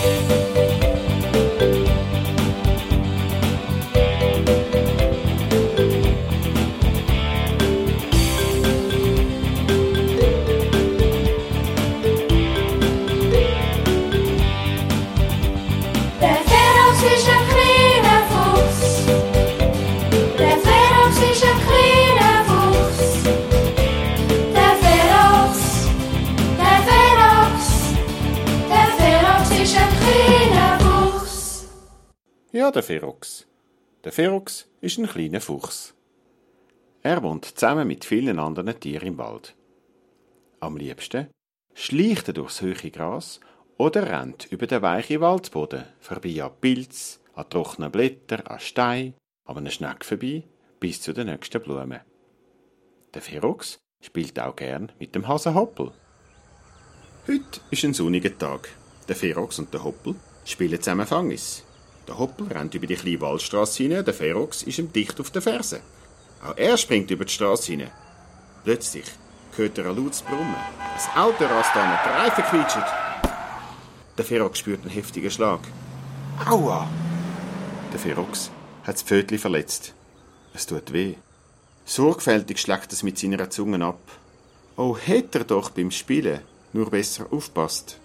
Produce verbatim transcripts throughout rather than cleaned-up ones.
Ja, der Ferox. Der Ferox ist ein kleiner Fuchs. Er wohnt zusammen mit vielen anderen Tieren im Wald. Am liebsten schleicht er durchs hohe Gras oder rennt über den weichen Waldboden, vorbei an Pilz, an trockenen Blättern, an Steinen, an einem Schneck vorbei, bis zu den nächsten Blumen. Der Ferox spielt auch gern mit dem Hasenhoppel. Heute ist ein sonniger Tag. Der Ferox und der Hoppel spielen zusammen Fangis. Der Hoppel rennt über die kleine Waldstrasse hinein, der Ferox ist ihm dicht auf den Fersen. Auch er springt über die Strasse hinein. Plötzlich hört er ein lautes Brummen. Ein Auto rast an, der Reifen quietscht. Der Ferox spürt einen heftigen Schlag. Aua! Der Ferox hat das Pfötchen verletzt. Es tut weh. Sorgfältig schlägt es mit seiner Zunge ab. Oh, hätte er doch beim Spielen nur besser aufpasst.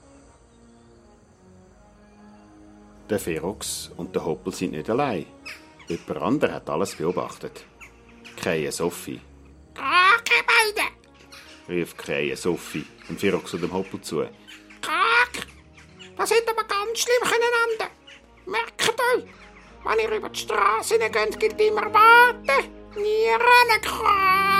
Der Ferox und der Hoppel sind nicht allein. Jemand anderer hat alles beobachtet. Krähe Sophie. Kake beide! Rief Krähe Sophie dem Ferox und dem Hoppel zu. Kake! Das hätte aber ganz schlimm können enden. Merkt euch, wenn ihr über die Straße geht, gilt immer warten, nie rennen.